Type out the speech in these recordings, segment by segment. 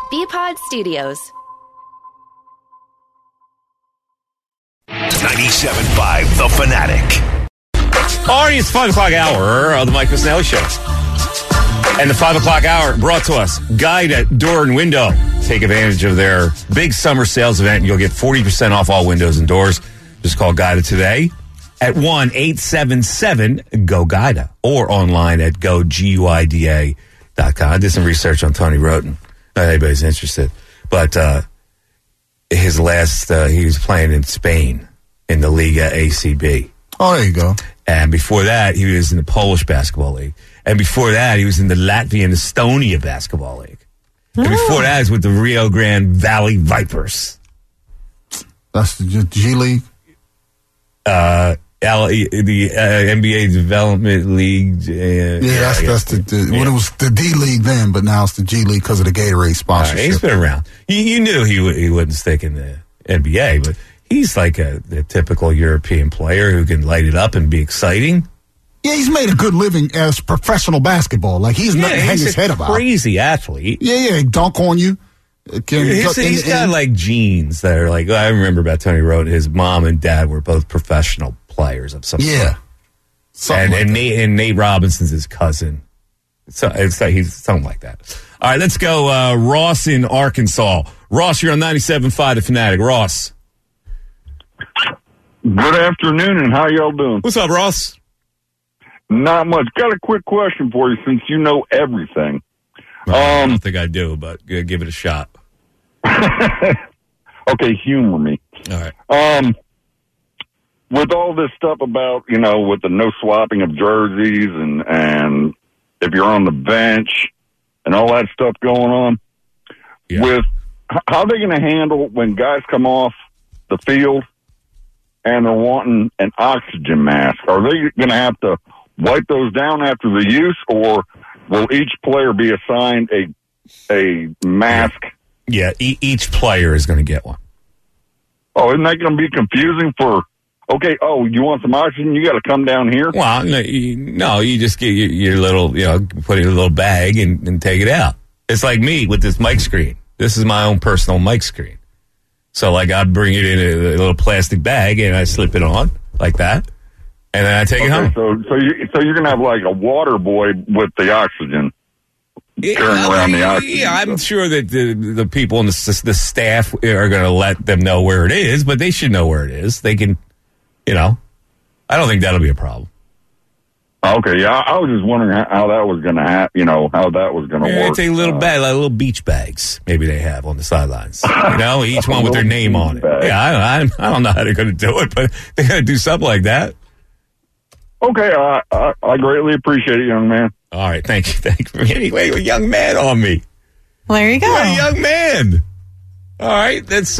BPod Studios. 97.5 The Fanatic. Already it's 5 o'clock hour of the Mike Missanelli Show. And the 5 o'clock hour brought to us, Guide at Door and Window. Take advantage of their big summer sales event. You'll get 40% off all windows and doors. Just call Guida today at 1-877-GO-GUIDA or online at goguida.com. I did some research on Tony Roten. Not anybody's interested. But his last, he was playing in Spain in the Liga ACB. Oh, there you go. And before that, he was in the Polish Basketball League. And before that, he was in the Latvian Estonia Basketball League. And before that, he was with the Rio Grande Valley Vipers. That's the G League? The NBA Development League. That's when it was the D League then, but now it's the G League because of the Gatorade sponsorship. Right, he's been around. You knew he wouldn't stick in the NBA, but he's like a typical European player who can light it up and be exciting. Yeah, he's made a good living as professional basketball. Like, he's nothing to hang his head about. Crazy athlete. Yeah, dunk on you. He's got like genes that are like, I remember about Tony Roten, his mom and dad were both professional players of some sort. And Nate Robinson's his cousin. So it's like he's something like that. All right, let's go. Ross in Arkansas. Ross, you're on 97.5 The Fanatic. Ross. Good afternoon, and how y'all doing? What's up, Ross? Not much. Got a quick question for you since you know everything. I don't think I do, but give it a shot. Okay, humor me. All right. With all this stuff about, with the no swapping of jerseys and if you're on the bench and all that stuff going on, with how are they going to handle when guys come off the field and they're wanting an oxygen mask? Are they going to have to wipe those down after the use, or will each player be assigned a mask? Yeah, each player is going to get one. Oh, isn't that going to be confusing for, you want some oxygen? You got to come down here? Well, no, you just get your little, put it in a little bag and take it out. It's like me with this mic screen. This is my own personal mic screen. So, I bring it in a little plastic bag and I slip it on like that. And then I take it home. So you're going to have like a water boy with the oxygen. Carrying around the oxygen. Yeah, I'm sure that the people and the staff are going to let them know where it is, but they should know where it is. They can, I don't think that'll be a problem. Okay, yeah, I was just wondering how that was going to happen, how that was going to work. Take a little bag, like little beach bags, maybe they have on the sidelines. Each one with their name on it. Bag. Yeah, I don't know how they're going to do it, but they're going to do something like that. Okay, I greatly appreciate it, young man. All right, thank you. Anyway, a young man on me. Well, there you go. A young man. All right, that's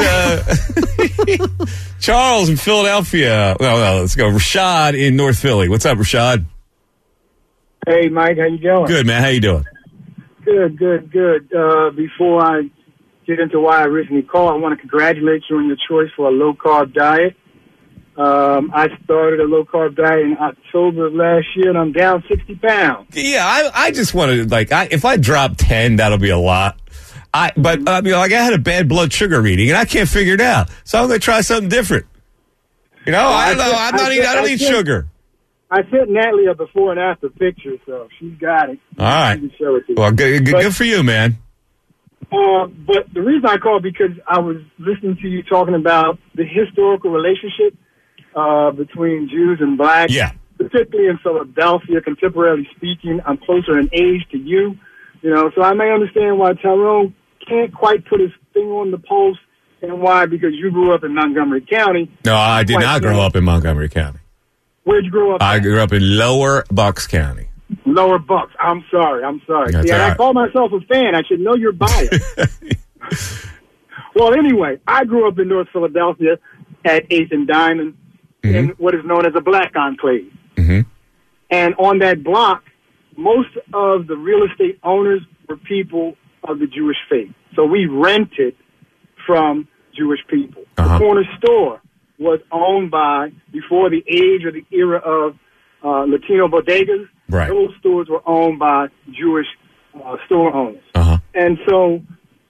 Charles in Philadelphia. Well, let's go. Rashad in North Philly. What's up, Rashad? Hey, Mike, how you doing? Good, man. How you doing? Good. Before I get into why I originally called, I want to congratulate you on your choice for a low-carb diet. I started a low-carb diet in October of last year, and I'm down 60 pounds. Yeah, I just want to, if I drop 10, that'll be a lot. I had a bad blood sugar reading, and I can't figure it out. So I'm going to try something different. I don't eat sugar. I sent Natalie a before and after picture, so she's got it. All right. She can show it to you. Well, good for you, man. But the reason I called because I was listening to you talking about the historical relationship between Jews and blacks. Yeah. Particularly in Philadelphia, contemporarily speaking, I'm closer in age to you. So I may understand why Tyrone can't quite put his finger on the pulse, and why, because you grew up in Montgomery County. No, I did not grow up in Montgomery County. Where'd you grow up? I grew up in Lower Bucks County. Lower Bucks. I'm sorry. That's Yeah, right. I call myself a fan. I should know your bias. Well, anyway, I grew up in North Philadelphia at 8th and Diamond in what is known as a black enclave. Mm-hmm. And on that block, most of the real estate owners were people of the Jewish faith. So we rented from Jewish people. Uh-huh. The corner store was owned by, before the age or the era of Latino bodegas, right. Those stores were owned by Jewish store owners. Uh-huh. And so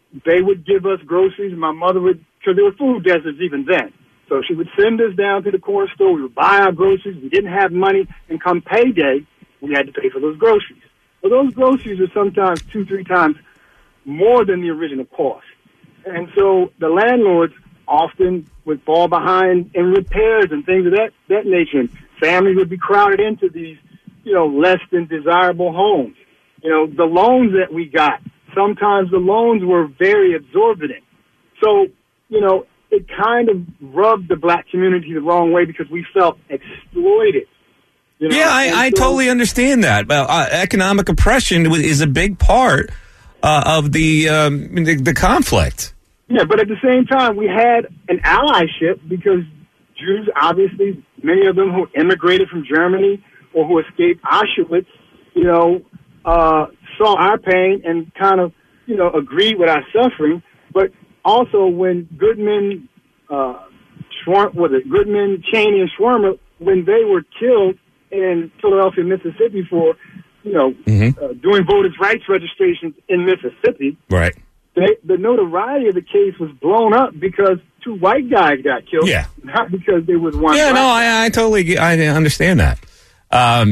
they would give us groceries. My mother would, because there were food deserts even then. So she would send us down to the corner store. We would buy our groceries. We didn't have money. And come payday, we had to pay for those groceries. Well, those groceries are sometimes 2-3 times more than the original cost. And so the landlords often would fall behind in repairs and things of that nature. And families would be crowded into these, less than desirable homes. The loans that we got, sometimes the loans were very exorbitant. So, it kind of rubbed the black community the wrong way because we felt exploited. I totally understand that. Economic oppression is a big part of the conflict. Yeah, but at the same time, we had an allyship because Jews, obviously, many of them who immigrated from Germany or who escaped Auschwitz, saw our pain and kind of, agreed with our suffering. But also when Goodman, Cheney, and Schwermer, when they were killed in Philadelphia, Mississippi for, doing voters' rights registrations in Mississippi. Right. The notoriety of the case was blown up because 2 white guys got killed, not because there was one. Yeah, I totally understand that. I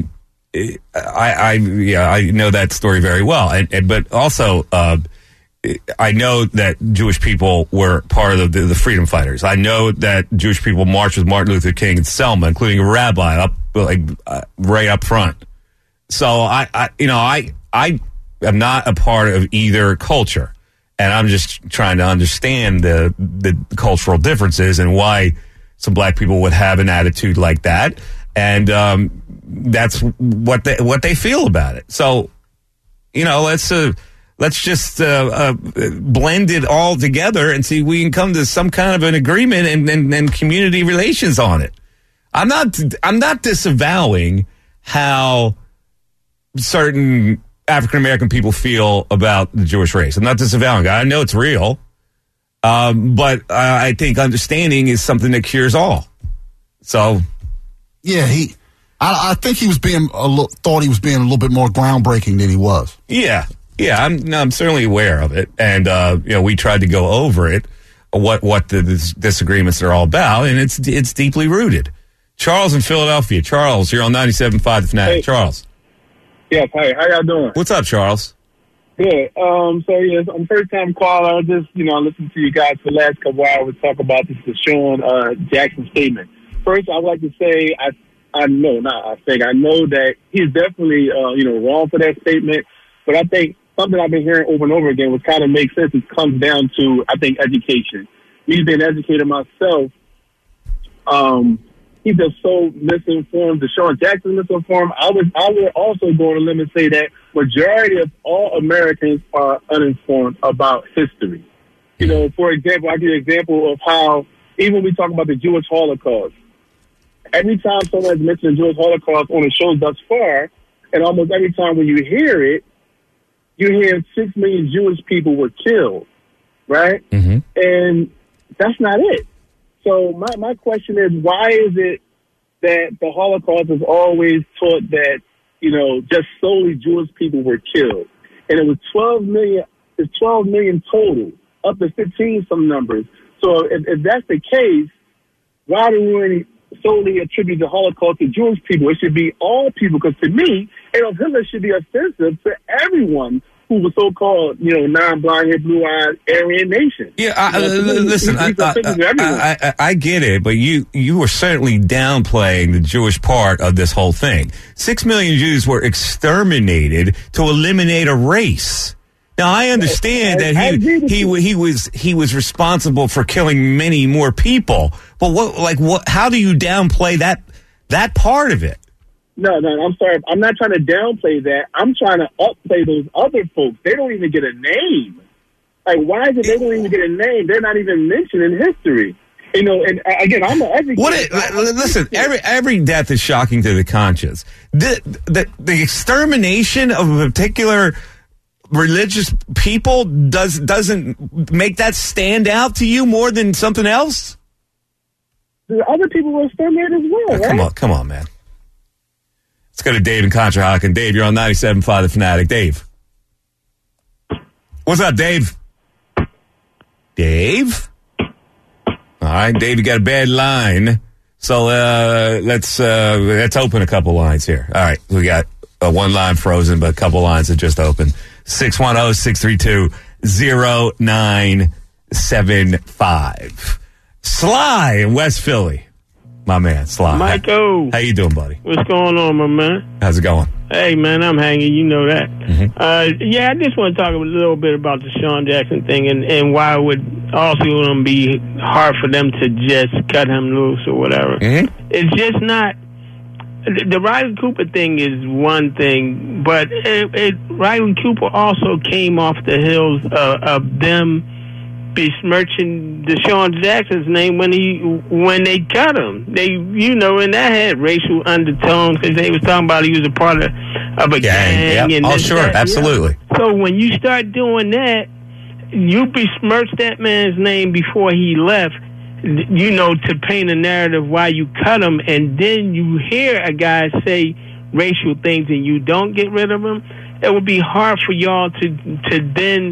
know that story very well, but also I know that Jewish people were part of the freedom fighters. I know that Jewish people marched with Martin Luther King in Selma, including a rabbi right up front. So I am not a part of either culture. And I'm just trying to understand the cultural differences and why some black people would have an attitude like that. And that's what they feel about it. So, let's just blend it all together and see if we can come to some kind of an agreement and community relations on it. I'm not disavowing how certain African-American people feel about the Jewish race. I'm not disavowing it. I know it's real. But I think understanding is something that cures all. So. Yeah, I think he was thought he was being a little bit more groundbreaking than he was. Yeah, I'm certainly aware of it. And, we tried to go over it, what the disagreements are all about. And it's deeply rooted. Charles in Philadelphia. Charles, you're on 97.5 The Fanatic. Hey. Charles. Yes, hi. How y'all doing? What's up, Charles? Good. I'm first-time caller. I just, listened to you guys for the last couple hours talk about this Deshaun Jackson statement. First, I'd like to say I know that he's definitely, wrong for that statement. But I think something I've been hearing over and over again, which kind of makes sense, it comes down to, I think, education. Me being an educator myself, he's just so misinformed. Deshaun Jackson misinformed. I would also go on a limb and say that majority of all Americans are uninformed about history. For example, I give you an example of how even when we talk about the Jewish Holocaust, every time someone has mentioned the Jewish Holocaust on the show thus far, and almost every time when you hear it, you hear 6 million Jewish people were killed, right? Mm-hmm. And that's not it. So my question is, why is it that the Holocaust is always taught that, just solely Jewish people were killed? And it was 12 million, it's 12 million total, up to 15 some numbers. So if that's the case, why do we solely attribute the Holocaust to Jewish people? It should be all people, because to me, Adolf Hitler should be offensive to everyone who was so-called, non-blind, hair, blue-eyed Aryan nation. Yeah, listen, I get it, but you were certainly downplaying the Jewish part of this whole thing. 6 million Jews were exterminated to eliminate a race. Now, I understand that he was responsible for killing many more people, but how do you downplay that part of it? No, I'm sorry. I'm not trying to downplay that. I'm trying to upplay those other folks. They don't even get a name. Like, why is it they don't even get a name? They're not even mentioned in history. And again, I'm an educator. Listen, every death is shocking to the conscience. The extermination of a particular religious people doesn't make that stand out to you more than something else? The other people were exterminated as well, right? Come on, man. Let's go to Dave in Conshohocken. Dave, you're on 97.5 The Fanatic. Dave. What's up, Dave? Dave? All right, Dave, you got a bad line. So let's open a couple lines here. All right, we got one line frozen, but a couple lines that just opened. 610-632-0975. Sly in West Philly. My man, Sly. Michael. How you doing, buddy? What's going on, my man? How's it going? Hey, man, I'm hanging. You know that. Mm-hmm. I just want to talk a little bit about the Sean Jackson thing and why it would also be hard for them to just cut him loose or whatever. Mm-hmm. It's just not. The Riley Cooper thing is one thing, but Riley Cooper also came off the heels of them besmirching Deshaun Jackson's name when they cut him. And that had racial undertones because they was talking about he was a part of a gang. Yep. And sure, absolutely. Yeah. So when you start doing that, you besmirched that man's name before he left, to paint a narrative why you cut him, and then you hear a guy say racial things and you don't get rid of him. It would be hard for y'all to then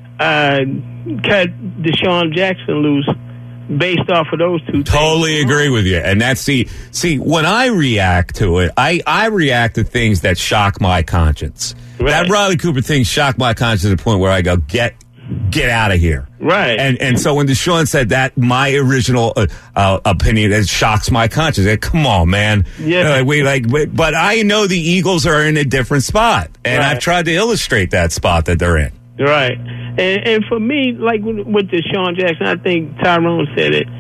cut Deshaun Jackson loose based off of those two totally things. Agree with you. And that's see when I react to it, I react to things that shock my conscience. Right. That Riley Cooper thing shocked my conscience to the point where I go, get out of here. Right. And so when Deshaun said that, my original opinion, that shocks my conscience. Like, come on, man. Yeah. But I know the Eagles are in a different spot, and I've tried to illustrate that spot that they're in. Right. And for me, like with Deshaun Jackson, I think Tyrone said it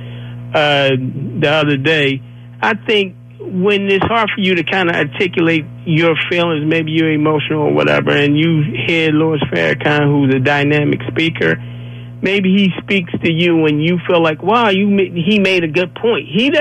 the other day. I think when it's hard for you to kind of articulate your feelings, maybe you're emotional or whatever, and you hear Louis Farrakhan, who's a dynamic speaker, maybe he speaks to you and you feel like, wow, he made a good point. He's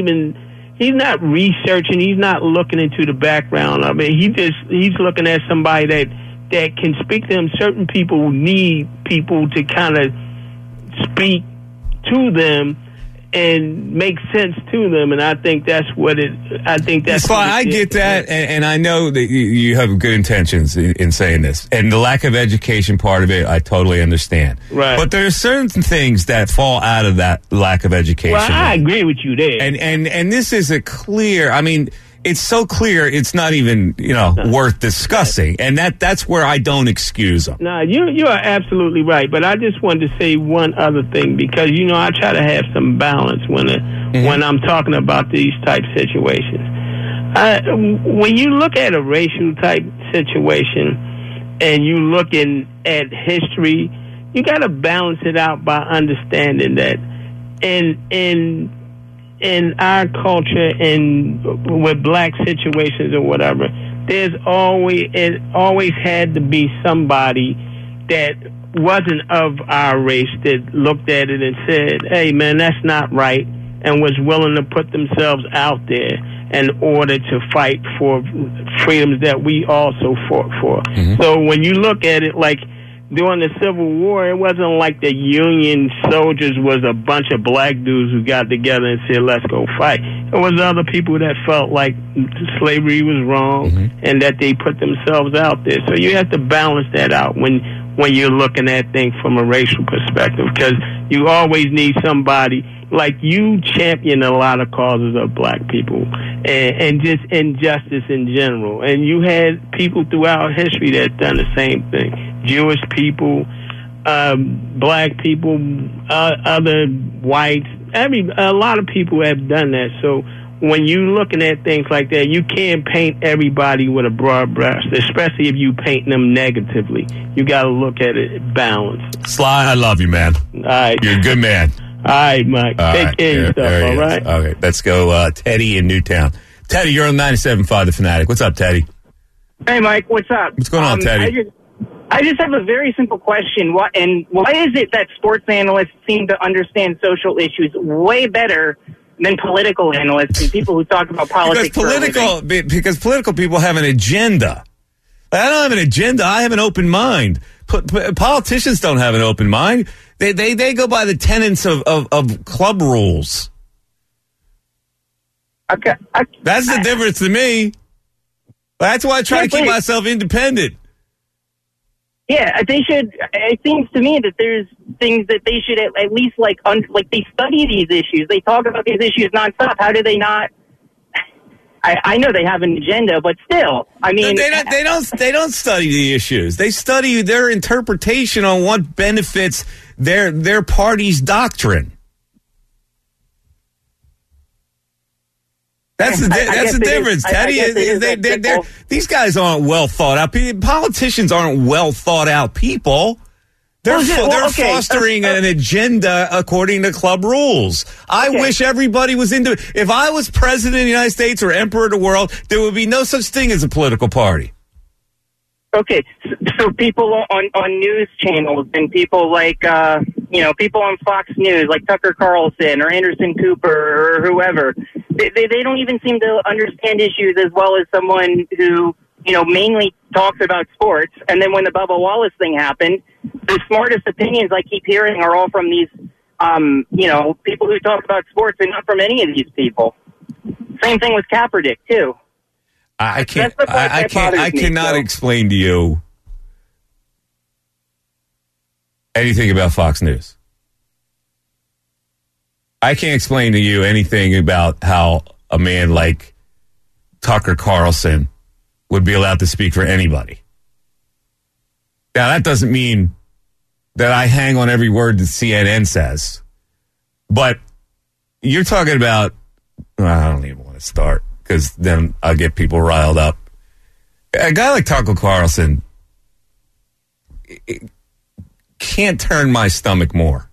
not researching, he's not looking into the background of it. He's looking at somebody that can speak to him. Certain people need people to kind of speak to them and make sense to them, and I think that's what it. I think that's. So I get that, and I know that you have good intentions in saying this, and the lack of education part of it, I totally understand. Right. But there are certain things that fall out of that lack of education. Well, I agree with you there. And this is a clear. I mean, it's so clear. It's not even worth discussing, and that's where I don't excuse them. No, you are absolutely right. But I just wanted to say one other thing because I try to have some balance when I'm talking about these type situations. When you look at a racial type situation and you looking at history, you got to balance it out by understanding that in our culture and with black situations or whatever, it always had to be somebody that wasn't of our race that looked at it and said, hey man, that's not right, and was willing to put themselves out there in order to fight for freedoms that we also fought for. Mm-hmm. So when you look at it like during the Civil War, it wasn't like the Union soldiers was a bunch of black dudes who got together and said, let's go fight. It was other people that felt like slavery was wrong, mm-hmm. and that they put themselves out there. So you have to balance that out when you're looking at things from a racial perspective, because you always need somebody like you champion a lot of causes of black people and just injustice in general. And you had people throughout history that done the same thing. Jewish people, black people, other whites. A lot of people have done that. So when you're looking at things like that, you can't paint everybody with a broad brush, especially if you paint them negatively. You got to look at it balanced. Sly, I love you, man. All right. You're a good man. All right, Mike. Take care of yourself, all right? Okay, let's go Teddy in Newtown. Teddy, you're on 97.5 The Fanatic. What's up, Teddy? Hey, Mike. What's up? What's going on, Teddy? I just have a very simple question. Why is it that sports analysts seem to understand social issues way better than political analysts and people who talk about politics? Because political people have an agenda. I don't have an agenda. I have an open mind. Politicians don't have an open mind. They go by the tenets of club rules. Okay. That's the difference to me. That's why I try to keep myself independent. Yeah, they should. It seems to me that things that they should at least like they study these issues. They talk about these issues nonstop. How do they not? I know they have an agenda, but still, I mean, they don't study the issues. They study their interpretation on what benefits their party's doctrine. That's the difference, Teddy. These guys aren't well thought out. Politicians aren't well thought out people. They're fostering an agenda according to club rules. I wish everybody was into it. If I was president of the United States or emperor of the world, there would be no such thing as a political party. Okay, so people on news channels and people like, people on Fox News, like Tucker Carlson or Anderson Cooper or whoever, they don't even seem to understand issues as well as someone who, mainly talks about sports. And then when the Bubba Wallace thing happened, the smartest opinions I keep hearing are all from these, people who talk about sports and not from any of these people. Same thing with Kaepernick, too. I cannot explain to you anything about Fox News. I can't explain to you anything about how a man like Tucker Carlson would be allowed to speak for anybody. Now, that doesn't mean that I hang on every word that CNN says. But you're talking about, I don't even want to start because then I'll get people riled up. A guy like Tucker Carlson can't turn my stomach more.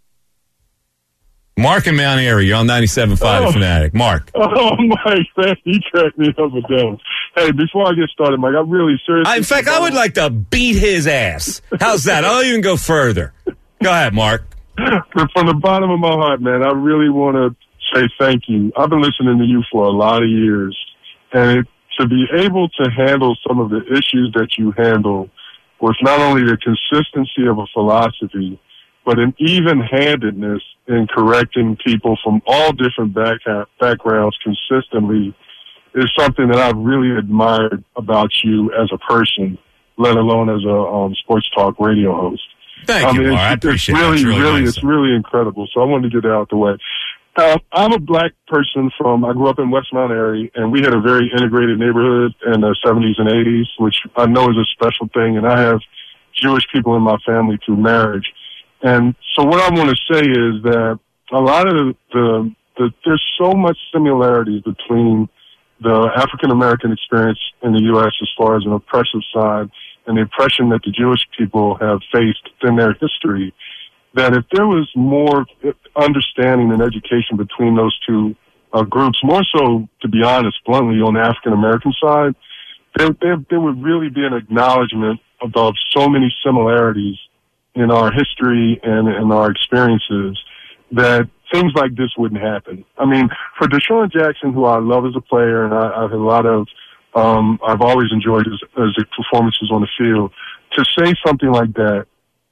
Mark in Mount Airy, you're on 97.5 Fanatic. Mark. Oh, Mike, you cracked me up and down. Hey, before I get started, Mike, I'm really serious. In fact, I would like to beat his ass. How's that? I'll even go further. Go ahead, Mark. From the bottom of my heart, man, I really want to say thank you. I've been listening to you for a lot of years, and to be able to handle some of the issues that you handle with not only the consistency of a philosophy, but an even-handedness in correcting people from all different backgrounds consistently is something that I've really admired about you as a person, let alone as a sports talk radio host. Thank you, Mark. I appreciate it. It's really incredible. So I wanted to get that out the way. I'm a black person I grew up in West Mount Airy, and we had a very integrated neighborhood in the 70s and 80s, which I know is a special thing, and I have Jewish people in my family through marriage. And so what I want to say is that a lot of there's so much similarities between the African-American experience in the U.S. as far as an oppressive side and the oppression that the Jewish people have faced in their history, that if there was more understanding and education between those two groups, more so, to be honest, bluntly, on the African-American side, there would really be an acknowledgement of so many similarities in our history and in our experiences that things like this wouldn't happen. I mean, for Deshaun Jackson, who I love as a player, and I've had a lot of, I've always enjoyed his performances on the field, to say something like that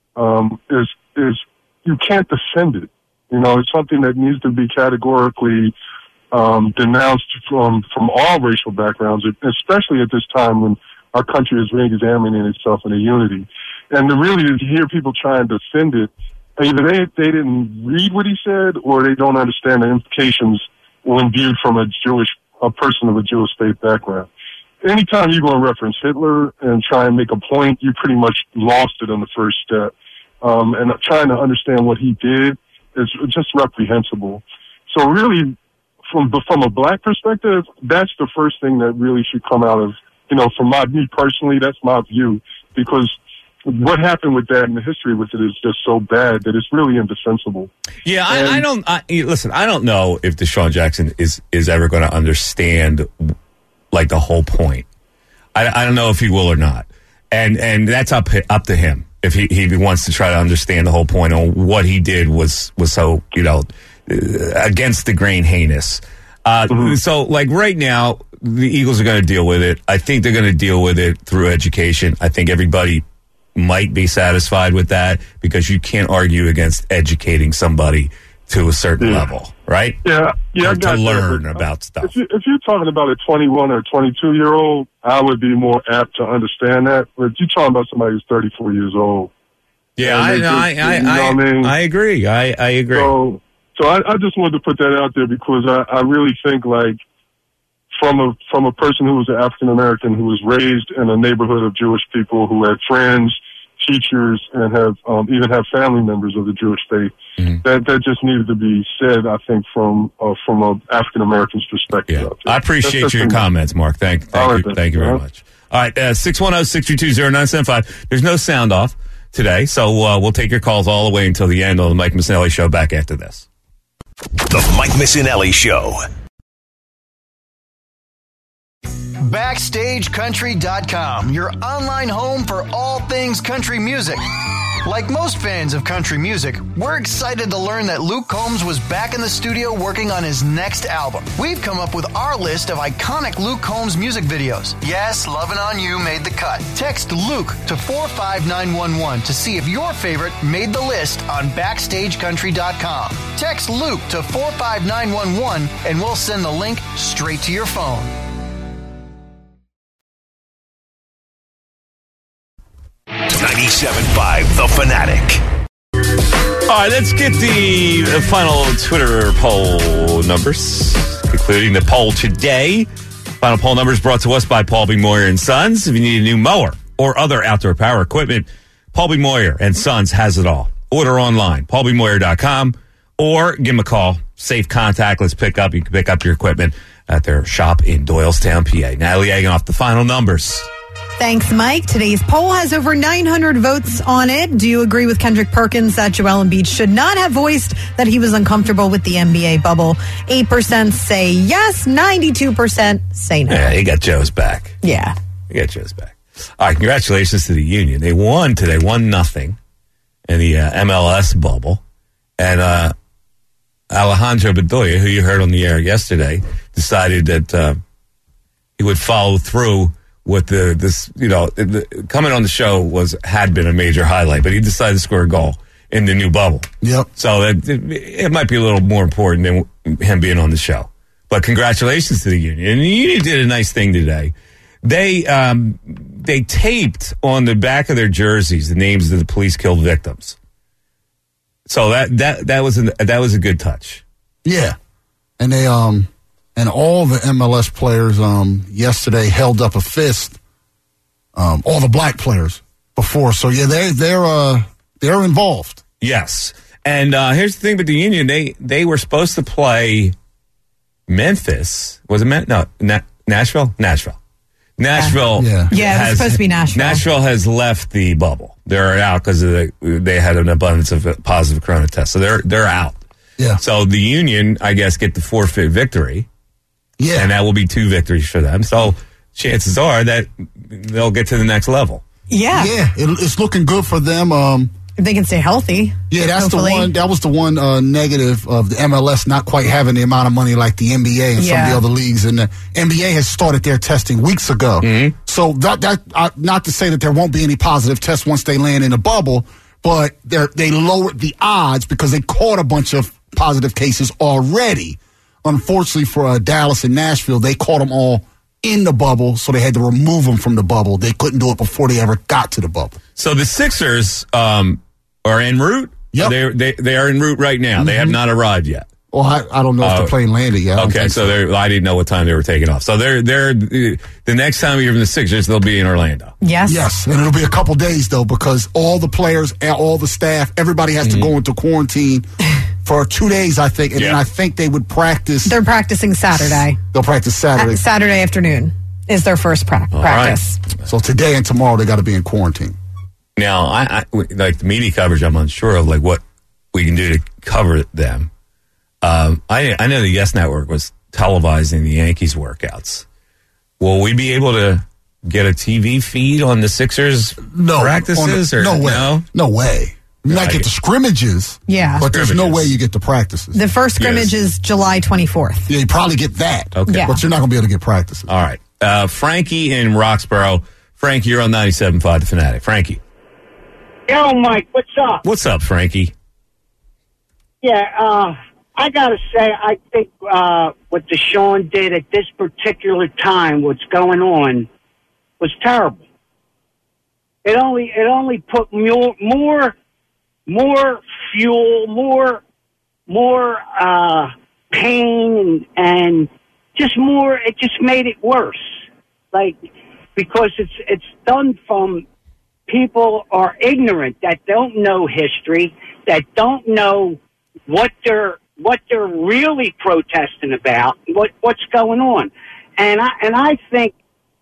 is you can't defend it. It's something that needs to be categorically denounced from all racial backgrounds, especially at this time when our country is re-examining itself in a unity. And to hear people try and defend it, either they didn't read what he said or they don't understand the implications when viewed from a person of a Jewish faith background. Anytime you go and reference Hitler and try and make a point, you pretty much lost it on the first step. And trying to understand what he did is just reprehensible. So really, from a black perspective, that's the first thing that really should come out of, from me personally, that's my view, because what happened with that and the history with it is just so bad that it's really indefensible. Yeah, I don't know if Deshaun Jackson is ever going to understand like the whole point. I don't know if he will or not, and that's up to him if he wants to try to understand the whole point on what he did was so against the grain heinous. So like right now, the Eagles are going to deal with it. I think they're going to deal with it through education. I think everybody might be satisfied with that because you can't argue against educating somebody to a certain level, right? Yeah, to learn about stuff. If you're talking about a 21 or 22-year-old, I would be more apt to understand that. But if you're talking about somebody who's 34 years old, Yeah, I agree. I agree. So I just wanted to put that out there because I really think, like, from a person who was an African American who was raised in a neighborhood of Jewish people who had friends, teachers, and even have family members of the Jewish faith, that just needed to be said, I think, from an African American's perspective. Yeah. I appreciate your comments, Mark. Thank you very much. All right, 610-622-0975. There's no sound off today, so we'll take your calls all the way until the end of the Mike Missinelli Show back after this. The Mike Missinelli Show. BackstageCountry.com, your online home for all things country music. Like most fans of country music, we're excited to learn that Luke Combs was back in the studio working on his next album. We've come up with our list of iconic Luke Combs music videos. Yes, Lovin' On You made the cut. Text Luke to 45911 to see if your favorite made the list on BackstageCountry.com. Text Luke to 45911 and we'll send the link straight to your phone. 97.5 The Fanatic. All right, let's get the final Twitter poll numbers, concluding the poll today. Final poll numbers brought to us by Paul B. Moyer & Sons. If you need a new mower or other outdoor power equipment, Paul B. Moyer & Sons has it all. Order online, paulbmoyer.com, or give them a call. Safe contactless pickup. You can pick up your equipment at their shop in Doylestown, PA. Natalie Aganoff, the final numbers. Thanks, Mike. Today's poll has over 900 votes on it. Do you agree with Kendrick Perkins that Joel Embiid should not have voiced that he was uncomfortable with the NBA bubble? 8% say yes, 92% say no. Yeah, he got Joe's back. Yeah. He got Joe's back. All right, congratulations to the Union. They won today, 1-0 in the MLS bubble. And Alejandro Bedoya, who you heard on the air yesterday, decided that he would follow through with coming on the show had been a major highlight, but he decided to score a goal in the new bubble. Yep. So it might be a little more important than him being on the show. But congratulations to the Union. And the Union did a nice thing today. They taped on the back of their jerseys the names of the police killed victims. So that was a good touch. Yeah, and they and all the MLS players yesterday held up a fist. All the black players before, so yeah, they're involved. Yes, and here's the thing with the Union: they were supposed to play Memphis. Was it Nashville? Nashville. Yeah, it was supposed to be Nashville. Nashville has left the bubble. They're out because they had an abundance of positive corona tests, so they're out. Yeah. So the Union, I guess, get the forfeit victory. Yeah. And that will be 2 victories for them. So chances are that they'll get to the next level. Yeah. Yeah, it's looking good for them. If they can stay healthy. Yeah, that's hopefully. the one. That was the one negative of the MLS not quite having the amount of money like the NBA and some of the other leagues. And the NBA has started their testing weeks ago. Mm-hmm. So that not to say that there won't be any positive tests once they land in the bubble, but they lowered the odds because they caught a bunch of positive cases already. Unfortunately for Dallas and Nashville, they caught them all in the bubble, so they had to remove them from the bubble. They couldn't do it before they ever got to the bubble. So the Sixers are en route? Yep. They are en route right now. Mm-hmm. They have not arrived yet. Well, I don't know if the plane landed yet. Okay, so I didn't know what time they were taking off. So they're the next time you're from the Sixers, they'll be in Orlando. Yes, and it'll be a couple days though because all the players and all the staff, everybody has to go into quarantine for 2 days, I think, and then I think they would practice. They're practicing Saturday. They'll practice Saturday. Saturday afternoon is their first practice. Right. So today and tomorrow they got to be in quarantine. Now, I like the media coverage. I'm unsure of like what we can do to cover them. I know the Yes Network was televising the Yankees workouts. Will we be able to get a TV feed on the Sixers practices? No way. No way. You might get the scrimmages. Yeah. But there's no way you get the practices. The first scrimmage is July 24th. Yeah, you probably get that. Okay. Yeah. But you're not going to be able to get practices. All right. Frankie in Roxborough. Frankie, you're on 97.5 The Fanatic. Frankie. Yo, Mike, what's up? What's up, Frankie? Yeah, I got to say, I think what Deshaun did at this particular time, what's going on, was terrible. It only put more more fuel, more pain, and just more. It just made it worse. Like, because it's done from people are ignorant, that don't know history, that don't know what they're really protesting about, what's going on. And I think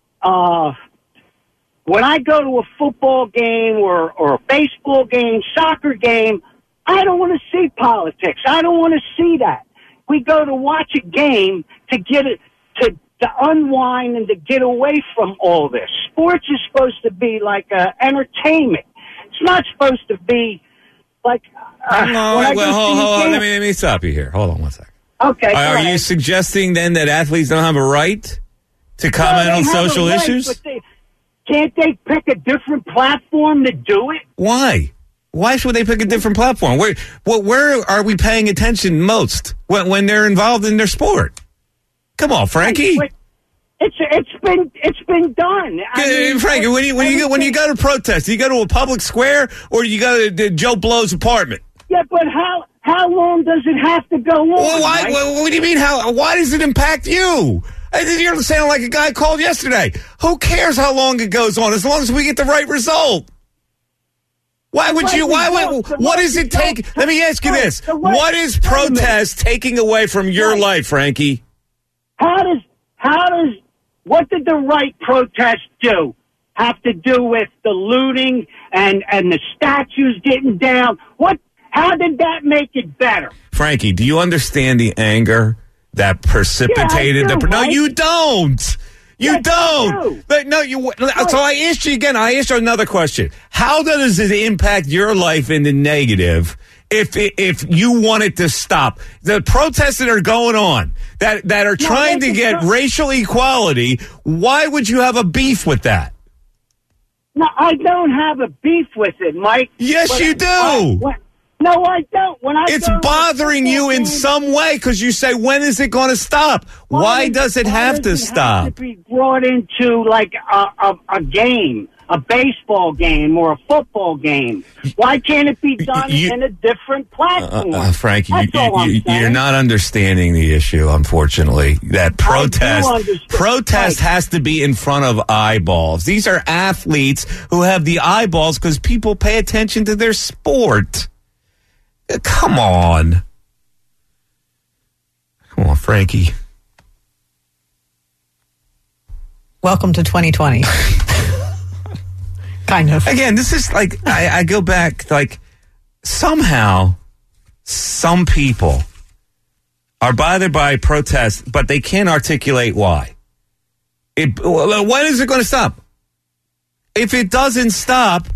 when I go to a football game or a baseball game, soccer game, I don't want to see politics. I don't want to see that. We go to watch a game to get it to unwind and to get away from all this. Sports is supposed to be like entertainment. It's not supposed to be like. Hold on. Let me stop you here. Hold on one second. Okay. Are you suggesting then that athletes don't have a right to comment on social issues? Can't they pick a different platform to do it? Why? Why should they pick a different platform? Where are we paying attention most when they're involved in their sport? Come on, Frankie. It's been done. Frankie, when you go to protest, do you go to a public square or do you go to Joe Blow's apartment? Yeah, but how long does it have to go on? Well, what do you mean? Why does it impact you? You're sounding like a guy called yesterday. Who cares how long it goes on, as long as we get the right result? Why would you? What does it take? Let me ask you this: what is protest taking away from your life, Frankie? What did the right protest do? Have to do with the looting and the statues getting down? How did that make it better? Frankie, do you understand the anger that precipitated No, you don't. You don't. But no, so I asked you again. I asked you another question. How does it impact your life in the negative if you want it to stop? The protests that are going on that are trying to get racial equality, why would you have a beef with that? No, I don't have a beef with it, Mike. Yes, you do. No, I don't. It's bothering you in some way because you say, when is it going to stop? Why does it have to stop? Have to be brought into like a game, a baseball game or a football game. Why can't it be done in a different platform? Frank, you're not understanding the issue, unfortunately. That protest has to be in front of eyeballs. These are athletes who have the eyeballs because people pay attention to their sport. Come on, Frankie. Welcome to 2020. Kind of. Again, this is like, I go back, like, somehow, some people are bothered by protests, but they can't articulate why. When is it going to stop? If it doesn't stop,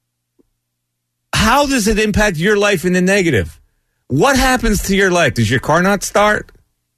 how does it impact your life in the negative? What happens to your life? Does your car not start?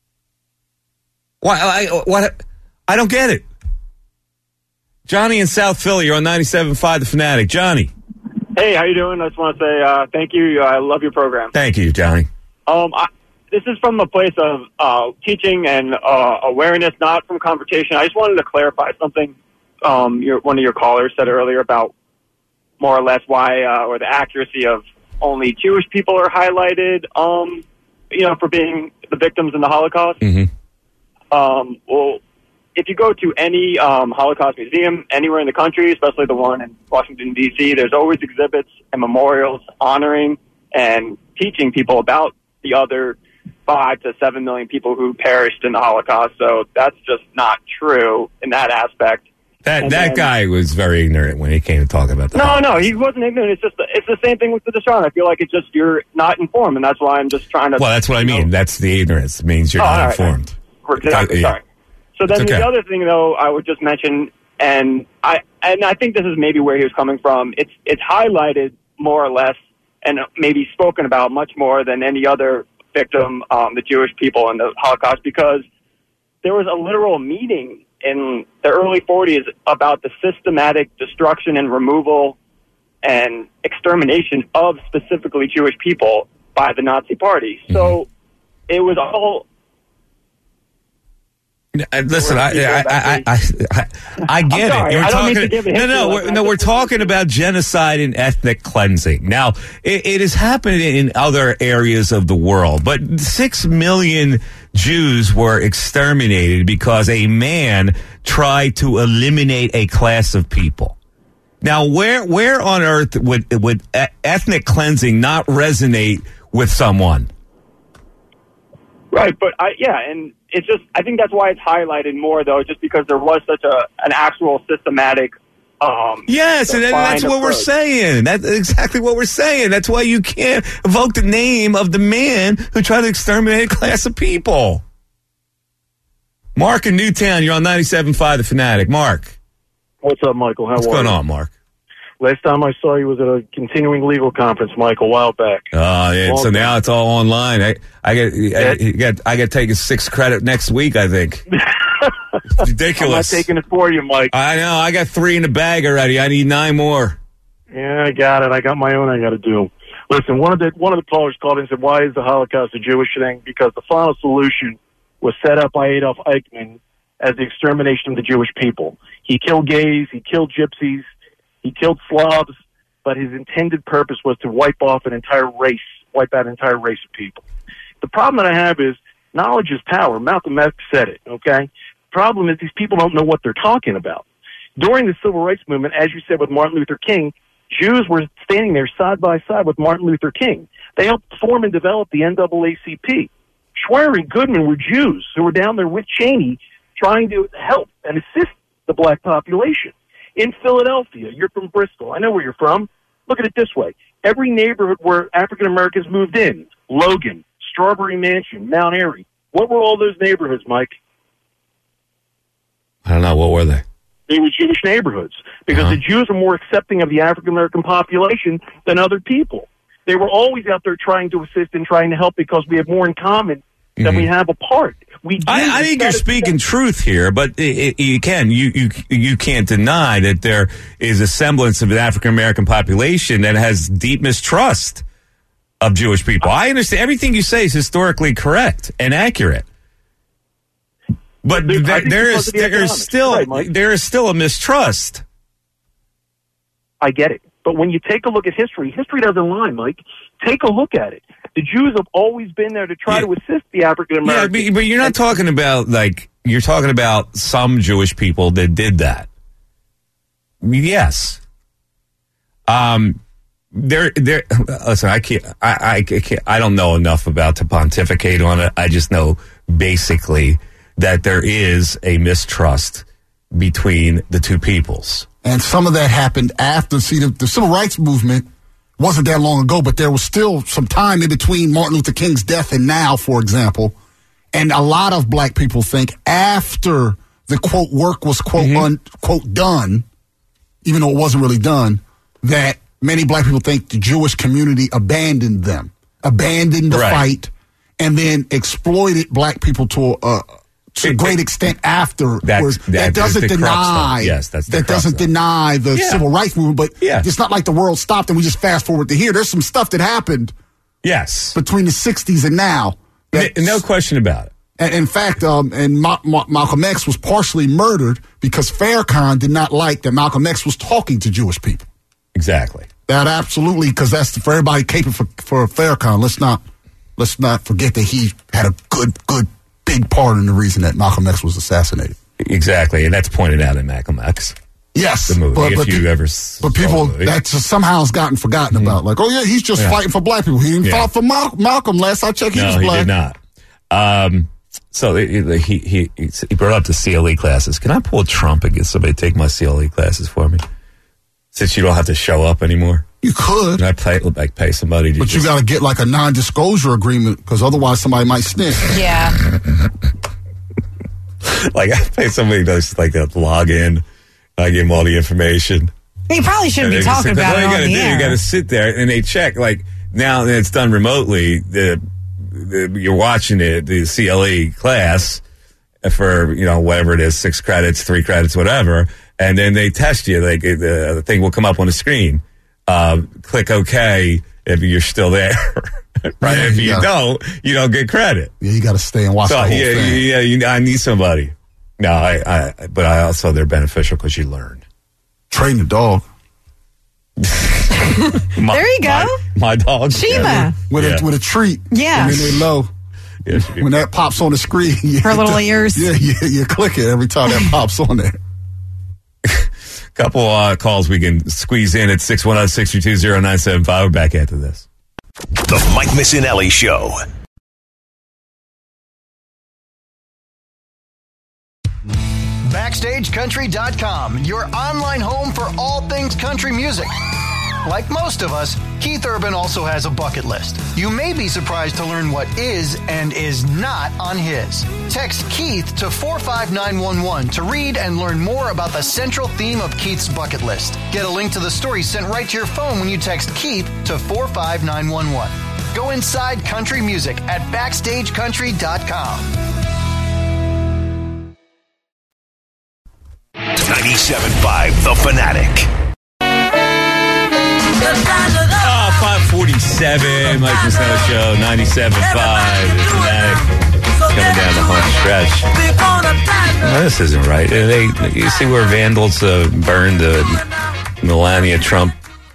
Why? I don't get it. Johnny in South Philly, you're on 97.5 The Fanatic. Johnny. Hey, how you doing? I just want to say thank you. I love your program. Thank you, Johnny. This is from a place of teaching and awareness, not from confrontation. I just wanted to clarify something one of your callers said earlier about more or less why or the accuracy of only Jewish people are highlighted, for being the victims in the Holocaust. Mm-hmm. Well, if you go to any Holocaust museum anywhere in the country, especially the one in Washington, D.C., there's always exhibits and memorials honoring and teaching people about the other 5 to 7 million people who perished in the Holocaust. So that's just not true in that aspect. That guy was very ignorant when he came to talk about that. No, he wasn't ignorant. It's the same thing with the Deshaun. I feel like it's just you're not informed, and that's why I'm just trying to. Well, that's what I mean. That's the ignorance. It means you're not informed. Exactly. Sorry. So then the other thing, though, I would just mention, and I think this is maybe where he was coming from. It's highlighted more or less, and maybe spoken about much more than any other victim, the Jewish people in the Holocaust, because there was a literal meeting in the early 40s about the systematic destruction and removal and extermination of specifically Jewish people by the Nazi Party. So it was all Listen, I get it. We're talking about genocide and ethnic cleansing. Now, it has happened in other areas of the world, but 6 million Jews were exterminated because a man tried to eliminate a class of people. Now, where on earth would ethnic cleansing not resonate with someone? Right, but and it's just, I think that's why it's highlighted more, though, just because there was such an actual systematic. Yes, and that's what we're saying. That's exactly what we're saying. That's why you can't evoke the name of the man who tried to exterminate a class of people. Mark in Newtown, you're on 97.5 The Fanatic. Mark. What's up, Michael? What's going on, Mark? Last time I saw you was at a continuing legal conference, Michael, a while back. So now it's all online. I got to take a 6 credit next week, I think. It's ridiculous. I'm not taking it for you, Mike. I know. I got 3 in the bag already. I need 9 more. Yeah, I got it. I got my own I got to do. Listen, one of the callers called in and said, why is the Holocaust a Jewish thing? Because the final solution was set up by Adolf Eichmann as the extermination of the Jewish people. He killed gays. He killed gypsies. He killed Slavs, but his intended purpose was to wipe out an entire race of people. The problem that I have is knowledge is power. Malcolm X said it, okay? The problem is these people don't know what they're talking about. During the Civil Rights Movement, as you said with Martin Luther King, Jews were standing there side by side with Martin Luther King. They helped form and develop the NAACP. Schwerer and Goodman were Jews who were down there with Cheney trying to help and assist the black population. In Philadelphia, you're from Bristol. I know where you're from. Look at it this way. Every neighborhood where African Americans moved in, Logan, Strawberry Mansion, Mount Airy, what were all those neighborhoods, Mike? I don't know. What were they? They were Jewish neighborhoods because the Jews were more accepting of the African American population than other people. They were always out there trying to assist and trying to help because we have more in common than we have apart. I think you're speaking truth here, but you can't deny that there is a semblance of an African American population that has deep mistrust of Jewish people. I understand everything you say is historically correct and accurate, but there is still a mistrust. I get it, but when you take a look at history doesn't lie, Mike. Take a look at it. The Jews have always been there to try to assist the African Americans. Yeah, but you're not talking about, you're talking about some Jewish people that did that. Yes. Listen, I don't know enough about to pontificate on it. I just know basically that there is a mistrust between the two peoples. And some of that happened after, the Civil Rights Movement wasn't that long ago, but there was still some time in between Martin Luther King's death and now, for example. And a lot of black people think after the, quote, work was, quote, unquote, done, even though it wasn't really done, that many black people think the Jewish community abandoned them, abandoned the fight, and then exploited black people to a great extent after. That doesn't deny the civil rights movement, but it's not like the world stopped and we just fast forward to here. There's some stuff that happened between the 60s and now. No question about it. And in fact, Malcolm X was partially murdered because Farrakhan did not like that Malcolm X was talking to Jewish people. Exactly. That absolutely, because that's for everybody caping for Farrakhan. Let's not forget that he had a good big part in the reason that Malcolm X was assassinated. Exactly, and that's pointed out in Malcolm X. Yes, the movie. But people that somehow has gotten forgotten about. Like, he's just fighting for black people. He didn't fight for Malcolm. Last I checked, he was black. He did not. So he brought up the CLE classes. Can I pull Trump and get somebody to take my CLE classes for me? Since you don't have to show up anymore. You could. Can I pay somebody to But you got to get like a non-disclosure agreement because otherwise somebody might snitch. Yeah. Like I pay somebody to log in. I give them all the information. You probably shouldn't be talking about it on the air. You got to sit there and they check. Like now that it's done remotely, you're watching the CLE class for whatever it is, 6 credits, 3 credits, whatever, and then they test you. Like the thing will come up on the screen. Click OK if you're still there. Right? If you don't get credit. Yeah, you got to stay and watch the whole thing. Yeah, I need somebody. No, but I also, they're beneficial because you learn. Train the dog. There you go. My dog. Shima. With a treat. Yeah. And then they low. When that pops on the screen. Her little ears. Yeah, you click it every time that pops on there. Couple calls we can squeeze in at 610-622-0975. We're back after this. The Mike Missinelli Show. BackstageCountry.com, your online home for all things country music. Like most of us, Keith Urban also has a bucket list. You may be surprised to learn what is and is not on his. Text Keith to 45911 to read and learn more about the central theme of Keith's bucket list. Get a link to the story sent right to your phone when you text Keith to 45911. Go inside country music at BackstageCountry.com. 97.5 The Fanatic. 547, Mike Missinelli Show, 97.5 The Fanatic. Coming down the home stretch. Well, this isn't right. You see where vandals burned the Melania Trump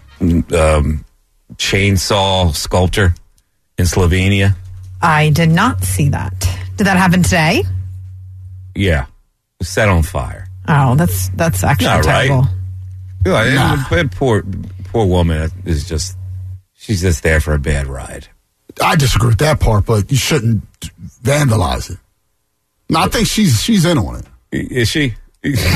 chainsaw sculpture in Slovenia? I did not see that. Did that happen today? Yeah. It was set on fire. Oh, that's actually not terrible. Right. Nah. Poor woman is just, she's just there for a bad ride. I disagree with that part, but you shouldn't vandalize it. No, I think she's in on it. Is she? She was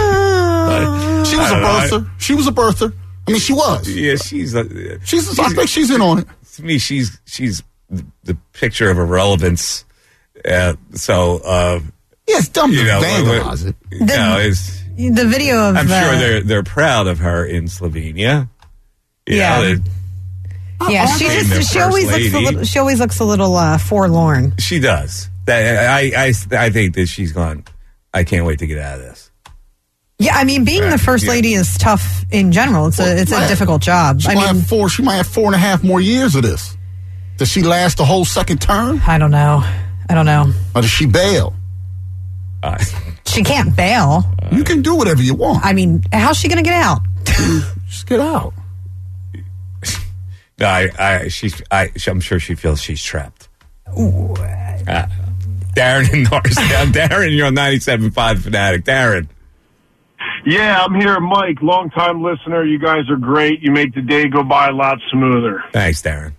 a birther. She was a birther. I mean, she was. Yeah, I think she's in on it. To me, she's the picture of irrelevance. Yeah, it's dumb to vandalize it. The video of I'm sure they're proud of her in Slovenia. She always looks a little forlorn. She does. I think that she's gone. I can't wait to get out of this. Yeah, I mean, being the first lady is tough in general. It's a difficult job. She might have 4.5 more years of this. Does she last the whole second term? I don't know. Or does she bail? She can't bail. You can do whatever you want. I mean, how's she going to get out? Just get out. No, I'm sure she feels she's trapped. Darren in Norristown. Darren, you're on 97.5 Fanatic. Darren. Yeah, I'm here, Mike. Long-time listener. You guys are great. You make the day go by a lot smoother. Thanks, Darren.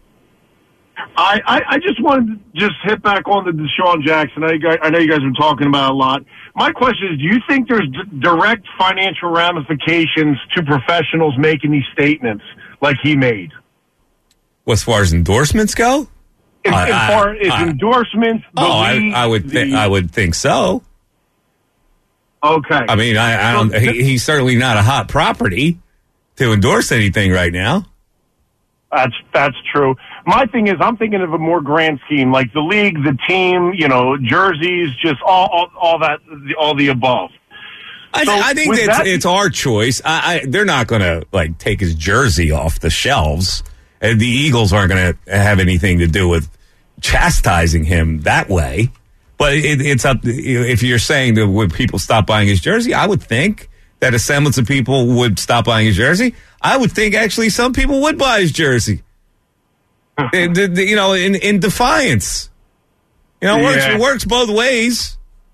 I just wanted to hit back on the Deshaun Jackson. I know you guys have been talking about it a lot. My question is, do you think there's direct financial ramifications to professionals making these statements like he made? As far as endorsements go? As far as endorsements, I would think so. Okay. I mean, I don't. He's certainly not a hot property to endorse anything right now. That's true. My thing is, I'm thinking of a more grand scheme, like the league, the team, jerseys, just all that, all the above. I think it's our choice. They're not going to take his jersey off the shelves, and the Eagles aren't going to have anything to do with chastising him that way. But it's up. If you're saying that would people stop buying his jersey, I would think that a semblance of people would stop buying his jersey. I would think actually some people would buy his jersey. In defiance. It works both ways.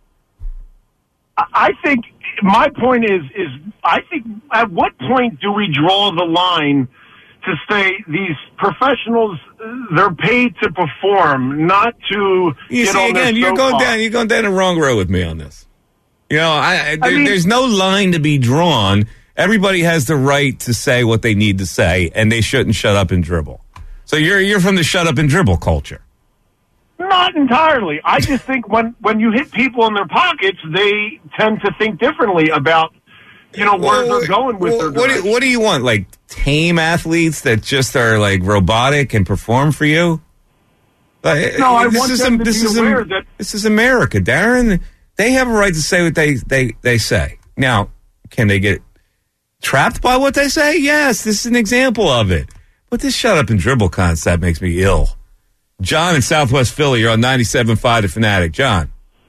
I think my point is I think at what point do we draw the line to say these professionals, they're paid to perform, not to get on their you're going down the wrong road with me on this. There's no line to be drawn. Everybody has the right to say what they need to say, and they shouldn't shut up and dribble. So you're from the shut up and dribble culture. Not entirely. I just think when you hit people in their pockets, they tend to think differently about where they're going with their direction. What do you want? Like tame athletes that just are robotic and perform for you? No, I want them to be aware that this is America, Darren. They have a right to say what they say. Now, can they get trapped by what they say? Yes, this is an example of it. But this shut up and dribble concept makes me ill. John in Southwest Philly, you're on 97.5 The Fanatic. John.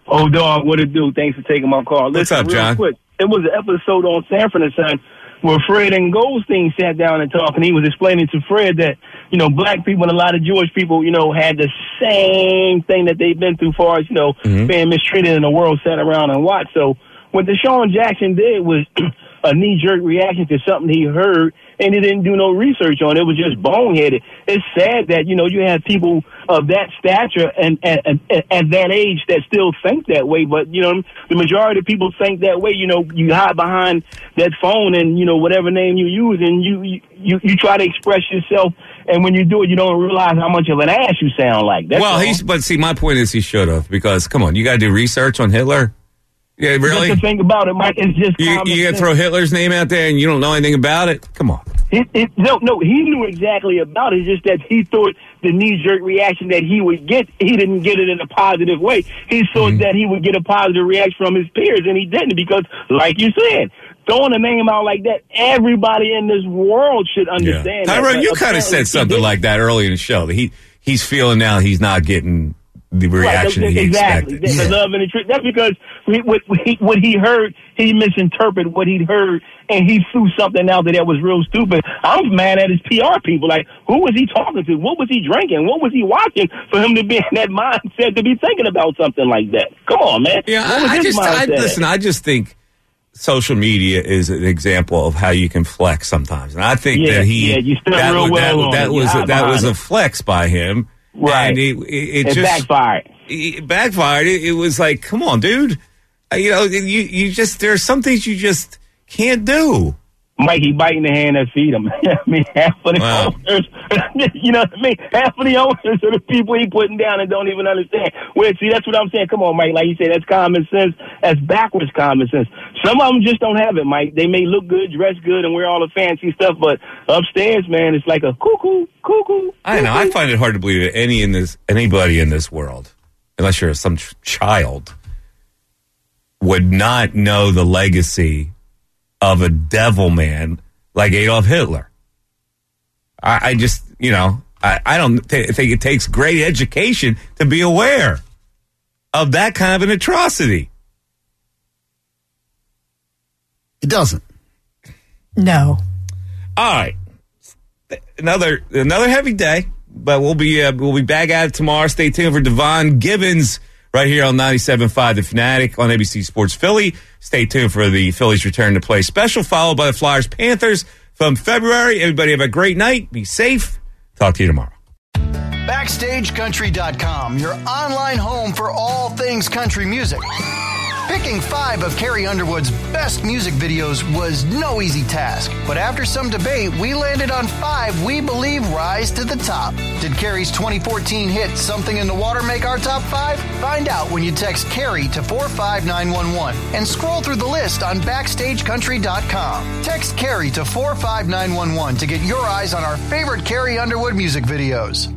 Oh, dog, what it do? Thanks for taking my call. What's up, John? Quick. It was an episode on Sanford and Son where Fred and Goldstein sat down and talked, and he was explaining to Fred that, you know, black people and a lot of Jewish people, you know, had the same thing that they've been through far as, you know, being mistreated in the world, sat around and watched. So what Deshaun Jackson did was a knee-jerk reaction to something he heard, and he didn't do no research on it. It was just boneheaded. It's sad that, you know, you have people of that stature and at that age that still think that way. But, you know, the majority of people think that way. You know, you hide behind that phone and, you know, whatever name you use, and you try to express yourself. And when you do it, you don't realize how much of an ass you sound like. That's but see, my point is he should have, because, come on, you got to do research on Hitler. Yeah, really? Just to think about it, Mike, it's just you got to throw Hitler's name out there and you don't know anything about it? Come on. No, he knew exactly about it. It's just that he thought the knee-jerk reaction that he would get, he didn't get it in a positive way. He thought that he would get a positive reaction from his peers, and he didn't, because, like you said, throwing a name out like that, everybody in this world should understand that. Tyrone, you kind of said something like that early in the show. That he's feeling now he's not getting the reaction he expected. The love and the truth. That's because what he heard, he misinterpreted what he'd heard, and he threw something out that was real stupid. I'm mad at his PR people. Like, who was he talking to? What was he drinking? What was he watching for him to be in that mindset to be thinking about something like that? Come on, man. Yeah, I just think social media is an example of how you can flex sometimes, and I think that was a flex by him. Right. And it just backfired. It backfired. It was like, come on, dude. You know, you just, there are some things you just can't do. Mikey biting the hand that feed him. I mean, half of the owners, you know what I mean? Half of the owners are the people he putting down and don't even understand. Well, see, that's what I'm saying. Come on, Mike. Like you said, that's common sense. That's backwards common sense. Some of them just don't have it, Mike. They may look good, dress good, and wear all the fancy stuff, but upstairs, man, it's like a cuckoo. I know. I find it hard to believe that anybody in this world, unless you're some child, would not know the legacy of a devil man like Adolf Hitler. I just, you know, I don't think it takes great education to be aware of that kind of an atrocity. It doesn't. No. All right. Another heavy day, but we'll be back at it tomorrow. Stay tuned for Devon Gibbons right here on 97.5 The Fanatic on ABC Sports Philly. Stay tuned for the Phillies return to play special, followed by the Flyers Panthers from February. Everybody have a great night. Be safe. Talk to you tomorrow. BackstageCountry.com, your online home for all things country music. Picking 5 of Carrie Underwood's best music videos was no easy task, but after some debate, we landed on 5 we believe rise to the top. Did Carrie's 2014 hit Something in the Water make our top 5? Find out when you text Carrie to 45911 and scroll through the list on BackstageCountry.com. Text Carrie to 45911 to get your eyes on our favorite Carrie Underwood music videos.